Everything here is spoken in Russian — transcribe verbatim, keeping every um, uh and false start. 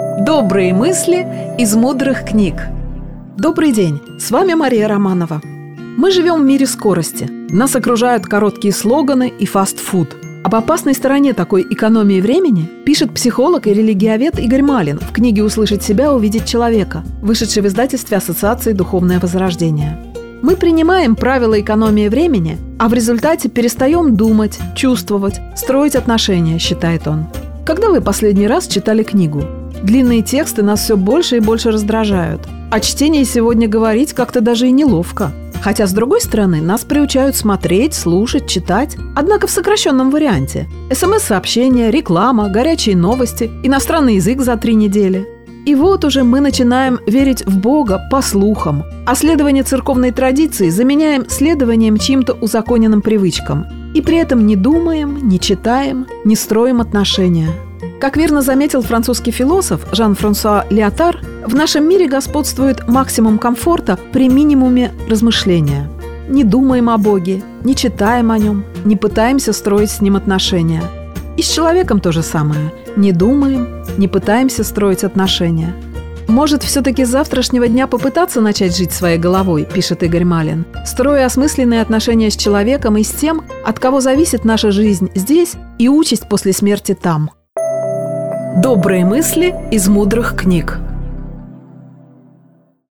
Добрые мысли из мудрых книг. Добрый день, с вами Мария Романова. Мы живем в мире скорости. Нас окружают короткие слоганы и фастфуд. Об опасной стороне такой экономии времени пишет психолог и религиовед Игорь Малин в книге «Услышать себя, увидеть человека», вышедшей в издательстве Ассоциации «Духовное возрождение». Мы принимаем правила экономии времени, а в результате перестаем думать, чувствовать, строить отношения, считает он. Когда вы последний раз читали книгу? Длинные тексты нас все больше и больше раздражают. О чтении сегодня говорить как-то даже и неловко. Хотя, с другой стороны, нас приучают смотреть, слушать, читать, однако в сокращенном варианте. эс эм эс-сообщения, реклама, горячие новости, иностранный язык за три недели. И вот уже мы начинаем верить в Бога по слухам, а следование церковной традиции заменяем следованием чьим-то узаконенным привычкам. И при этом не думаем, не читаем, не строим отношения. Как верно заметил французский философ Жан-Франсуа Лиотар, в нашем мире господствует максимум комфорта при минимуме размышления. Не думаем о Боге, не читаем о Нем, не пытаемся строить с Ним отношения. И с человеком то же самое. Не думаем, не пытаемся строить отношения. Может, все-таки с завтрашнего дня попытаться начать жить своей головой, пишет Игорь Малин, строя осмысленные отношения с человеком и с тем, от кого зависит наша жизнь здесь и участь после смерти там. Добрые мысли из мудрых книг.